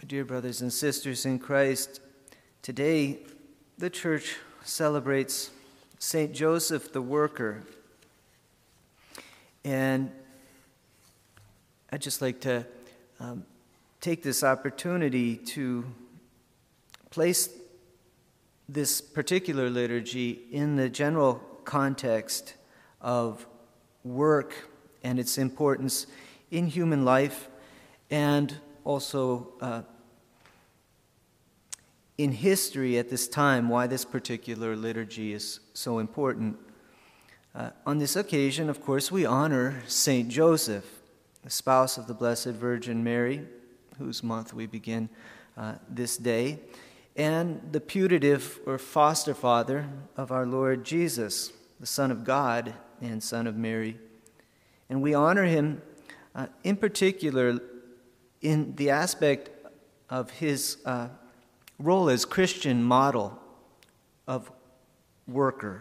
Dear brothers and sisters in Christ, today the Church celebrates St. Joseph the Worker. And I'd just like to take this opportunity to place this particular liturgy in the general context of work and its importance in human life, and also in history at this time, why this particular liturgy is so important. On this occasion, of course, we honor St. Joseph, the spouse of the Blessed Virgin Mary, whose month we begin this day, and the putative or foster father of our Lord Jesus, the Son of God and Son of Mary. And we honor him in particular in the aspect of his role as Christian model of worker.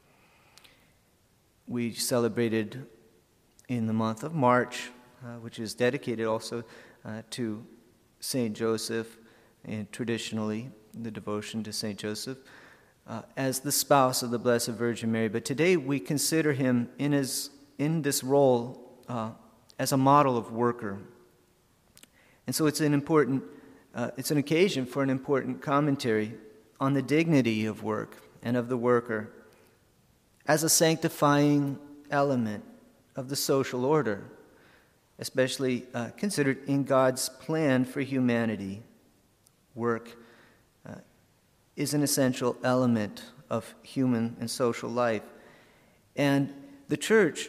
We celebrated in the month of March, which is dedicated also to St. Joseph, and traditionally the devotion to St. Joseph, as the spouse of the Blessed Virgin Mary. But today we consider him in this role as a model of worker. And so it's an occasion for an important commentary on the dignity of work and of the worker as a sanctifying element of the social order, especially considered in God's plan for humanity. Work is an essential element of human and social life. And the Church,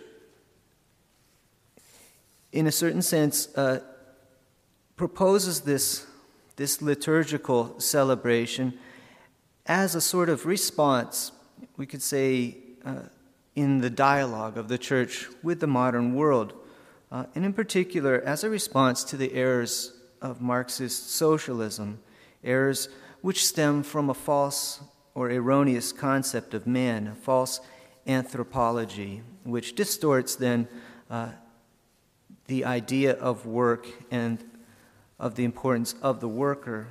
in a certain sense, proposes this liturgical celebration as a sort of response, we could say, in the dialogue of the Church with the modern world, and in particular as a response to the errors of Marxist socialism, errors which stem from a false or erroneous concept of man, a false anthropology, which distorts then the idea of work and of the importance of the worker.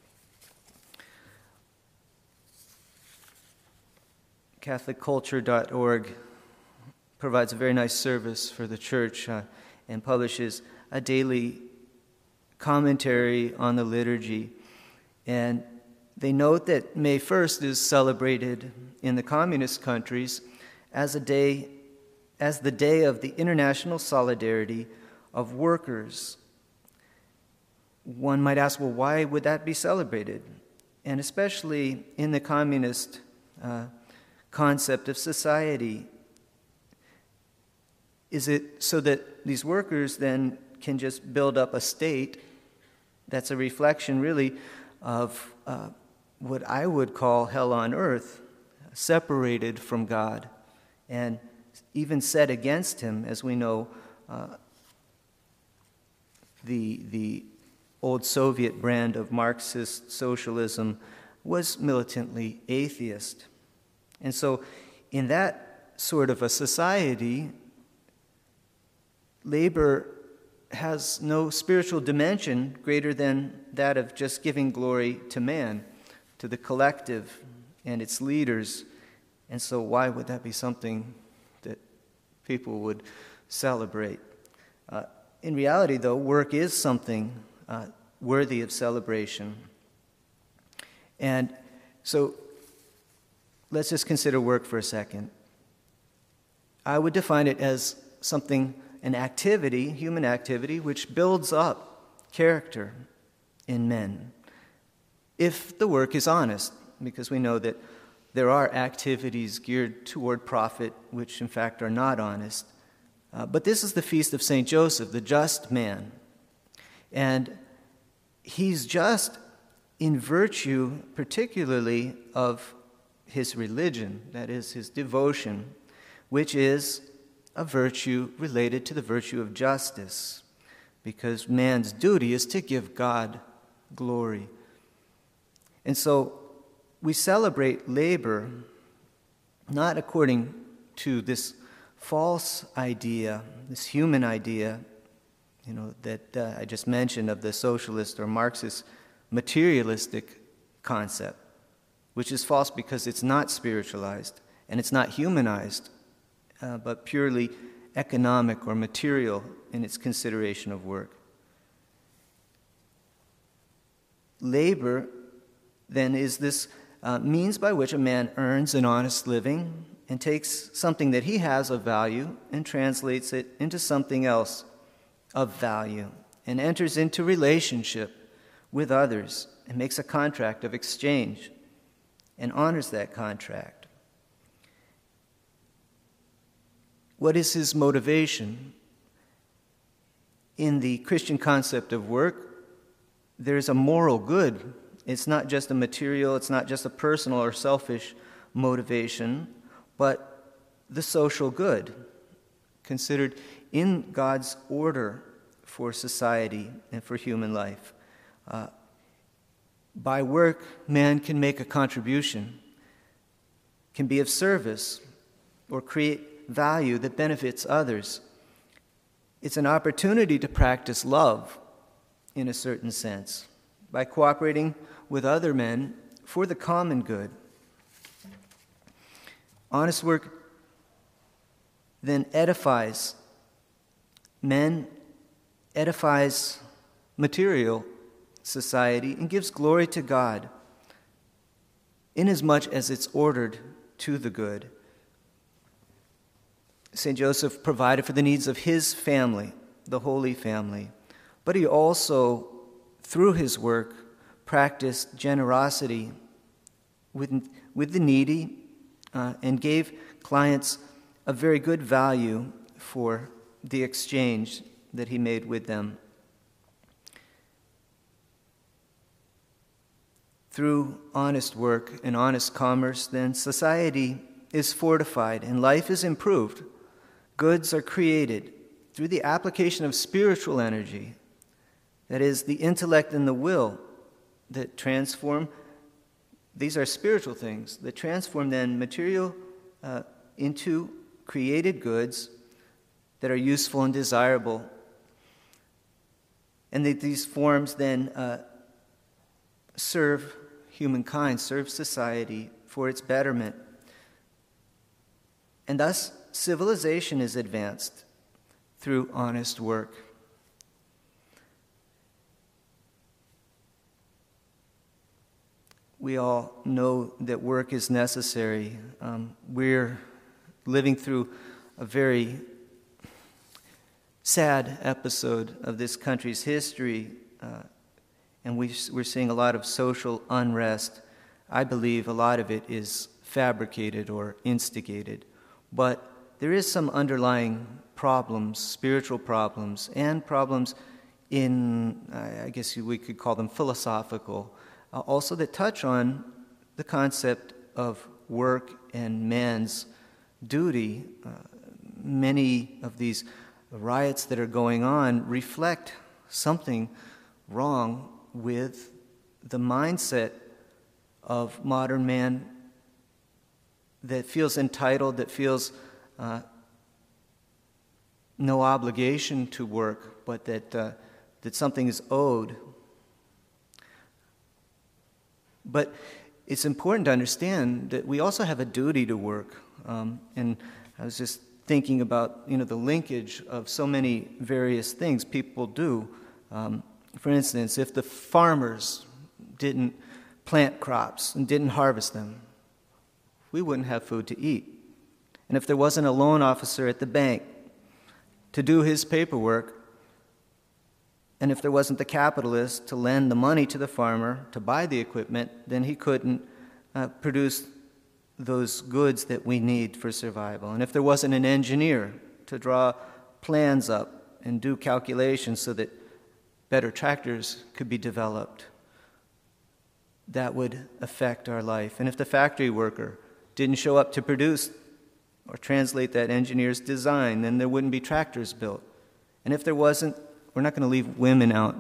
CatholicCulture.org provides a very nice service for the Church and publishes a daily commentary on the liturgy. And they note that May 1st is celebrated in the communist countries as the day of the international solidarity of workers. One might ask, well, why would that be celebrated? And especially in the communist concept of society, is it so that these workers then can just build up a state that's a reflection really of what I would call hell on earth, separated from God and even set against him, as we know the old Soviet brand of Marxist socialism was militantly atheist. And so in that sort of a society, labor has no spiritual dimension greater than that of just giving glory to man, to the collective and its leaders. And so why would that be something that people would celebrate? In reality, though, work is something worthy of celebration. And so let's just consider work for a second. I would define it as something, an activity, human activity, which builds up character in men, if the work is honest, because we know that there are activities geared toward profit which in fact are not honest. But this is the feast of St. Joseph, the just man. And he's just in virtue particularly of his religion, that is, his devotion, which is a virtue related to the virtue of justice, because man's duty is to give God glory. And so we celebrate labor not according to this false idea, this human idea that I just mentioned of the socialist or Marxist materialistic concept, which is false because it's not spiritualized and it's not humanized, but purely economic or material in its consideration of work. Labor, then, is this means by which a man earns an honest living and takes something that he has of value and translates it into something else of value and enters into relationship with others and makes a contract of exchange and honors that contract. What is his motivation? In the Christian concept of work, there's a moral good. It's not just a material, it's not just a personal or selfish motivation, but the social good, considered in God's order for society and for human life. By work, man can make a contribution, can be of service, or create value that benefits others. It's an opportunity to practice love in a certain sense, by cooperating with other men for the common good. Honest work then edifies men, edifies material society, and gives glory to God, inasmuch as it's ordered to the good. St. Joseph provided for the needs of his family, the Holy Family, but he also, through his work, practiced generosity with the needy and gave clients a very good value for the exchange that he made with them. Through honest work and honest commerce, then society is fortified and life is improved. Goods are created through the application of spiritual energy, that is, the intellect and the will that transform. These are spiritual things that transform then material into created goods that are useful and desirable. And that these forms then serve humankind, serve society for its betterment. And thus, civilization is advanced through honest work. We all know that work is necessary. We're living through a very sad episode of this country's history, and we're seeing a lot of social unrest. I believe a lot of it is fabricated or instigated, but there is some underlying problems, spiritual problems, and problems in, I guess we could call them philosophical, also that touch on the concept of work and man's duty. Many of these riots that are going on reflect something wrong with the mindset of modern man that feels entitled, that feels no obligation to work, but that something is owed. But it's important to understand that we also have a duty to work. And I was just thinking about, the linkage of so many various things people do. For instance, if the farmers didn't plant crops and didn't harvest them, we wouldn't have food to eat. And if there wasn't a loan officer at the bank to do his paperwork, and if there wasn't the capitalist to lend the money to the farmer to buy the equipment, then he couldn't produce those goods that we need for survival. And if there wasn't an engineer to draw plans up and do calculations so that better tractors could be developed, that would affect our life. And if the factory worker didn't show up to produce or translate that engineer's design, then there wouldn't be tractors built. And if there wasn't, we're not going to leave women out.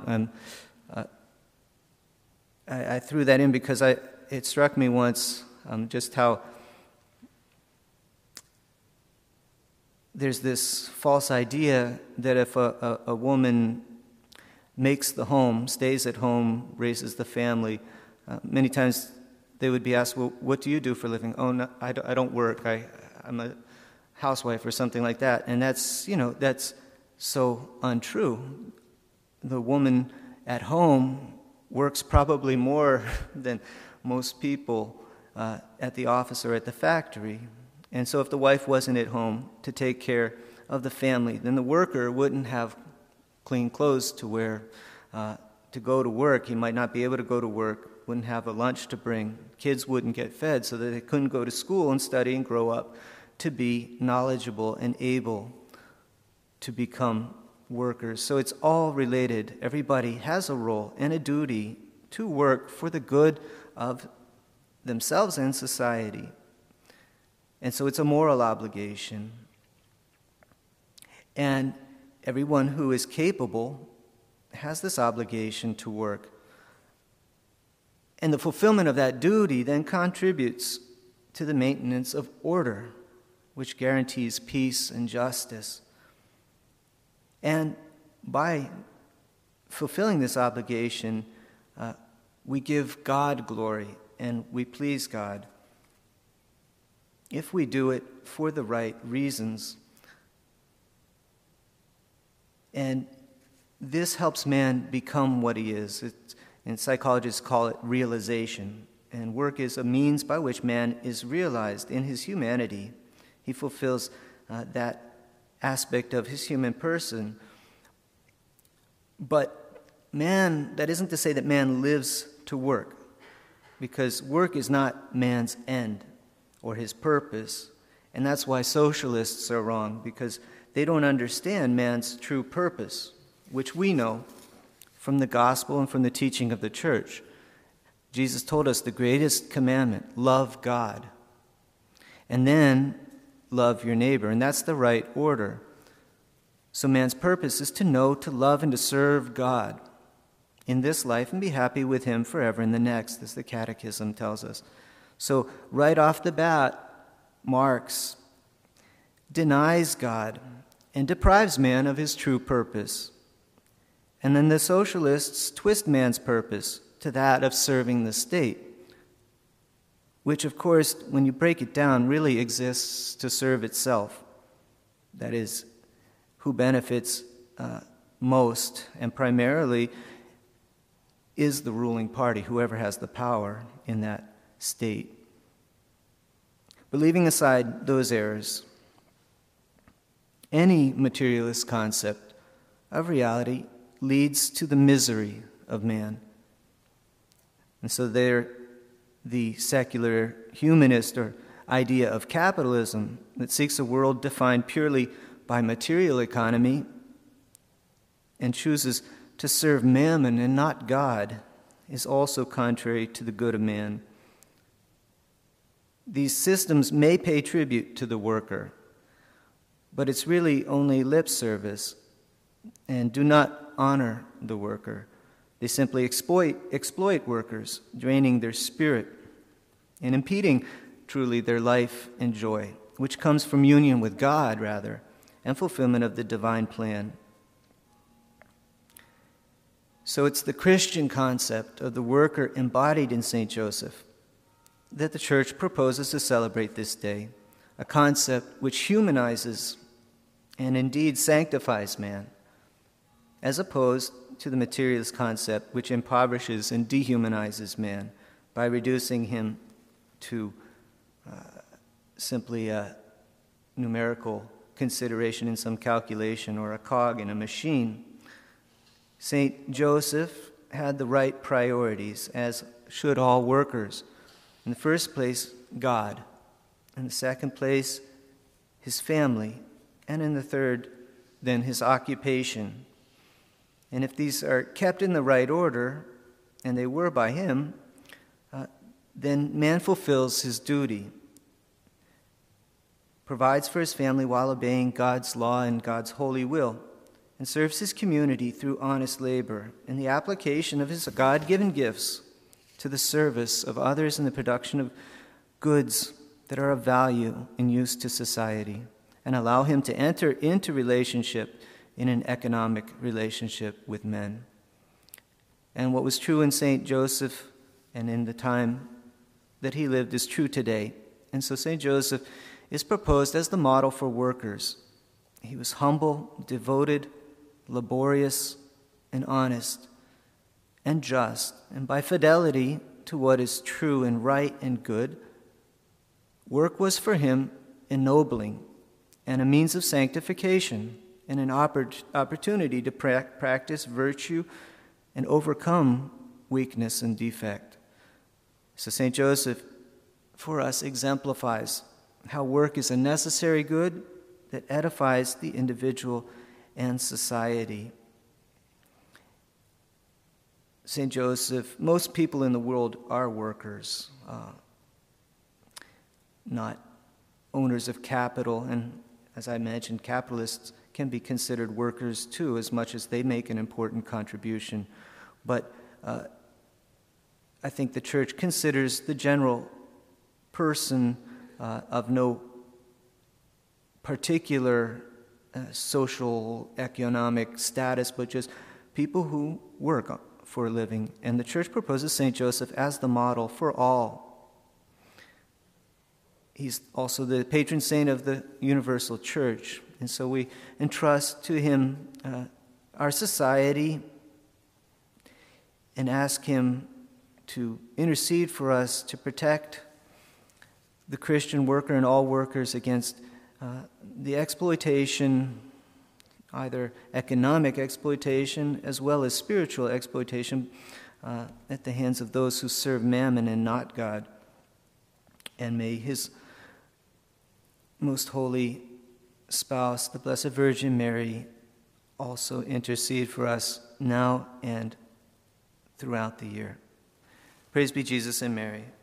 I threw that in because it struck me once just how there's this false idea that if a woman makes the home, stays at home, raises the family, many times they would be asked, well, what do you do for a living? Oh, no, I don't work. I'm a housewife or something like that. And that's so untrue. The woman at home works probably more than most people at the office or at the factory. And so if the wife wasn't at home to take care of the family, then the worker wouldn't have clean clothes to wear to go to work. He might not be able to go to work, wouldn't have a lunch to bring. Kids wouldn't get fed so that they couldn't go to school and study and grow up to be knowledgeable and able to become workers. So it's all related. Everybody has a role and a duty to work for the good of themselves and society. And so it's a moral obligation. And everyone who is capable has this obligation to work. And the fulfillment of that duty then contributes to the maintenance of order, which guarantees peace and justice. And by fulfilling this obligation, we give God glory and we please God. If we do it for the right reasons. And this helps man become what he is. And psychologists call it realization. And work is a means by which man is realized in his humanity. He fulfills that aspect of his human person. But man, that isn't to say that man lives to work, because work is not man's end or his purpose. And that's why socialists are wrong, because they don't understand man's true purpose, which we know from the gospel and from the teaching of the church. Jesus told us the greatest commandment, love God, and then love your neighbor, and that's the right order. So man's purpose is to know, to love, and to serve God in this life and be happy with him forever in the next, as the Catechism tells us. So right off the bat, Marx denies God and deprives man of his true purpose. And then the socialists twist man's purpose to that of serving the state, which, of course, when you break it down, really exists to serve itself. That is, who benefits most and primarily is the ruling party, whoever has the power in that state. But leaving aside those errors, any materialist concept of reality leads to the misery of man. And so there, the secular humanist or idea of capitalism that seeks a world defined purely by material economy and chooses to serve mammon and not God is also contrary to the good of man. These systems may pay tribute to the worker, but it's really only lip service and do not honor the worker. They simply exploit workers, draining their spirit and impeding truly their life and joy, which comes from union with God, rather, and fulfillment of the divine plan. So it's the Christian concept of the worker embodied in St. Joseph that the Church proposes to celebrate this day, a concept which humanizes and indeed sanctifies man, as opposed to the materialist concept which impoverishes and dehumanizes man by reducing him to simply a numerical consideration in some calculation or a cog in a machine. St. Joseph had the right priorities, as should all workers. In the first place, God. In the second place, his family. And in the third, then his occupation. And if these are kept in the right order, and they were by him, then man fulfills his duty, provides for his family while obeying God's law and God's holy will, and serves his community through honest labor and the application of his God-given gifts to the service of others in the production of goods that are of value and use to society. and allow him to enter into relationship in an economic relationship with men. And what was true in St. Joseph and in the time that he lived is true today. And so St. Joseph is proposed as the model for workers. He was humble, devoted, laborious, and honest, and just. And by fidelity to what is true and right and good, work was for him ennobling and a means of sanctification and an opportunity to practice virtue and overcome weakness and defect. So St. Joseph, for us, exemplifies how work is a necessary good that edifies the individual and society. St. Joseph, most people in the world are workers, not owners of capital. And as I mentioned, capitalists can be considered workers too, as much as they make an important contribution. But I think the Church considers the general person of no particular social, economic status, but just people who work for a living. And the Church proposes St. Joseph as the model for all. He's also the patron saint of the universal Church. And so we entrust to him our society and ask him to intercede for us to protect the Christian worker and all workers against the exploitation, either economic exploitation as well as spiritual exploitation at the hands of those who serve mammon and not God. And may his most holy spouse, the Blessed Virgin Mary, also intercede for us now and throughout the year. Praise be Jesus and Mary.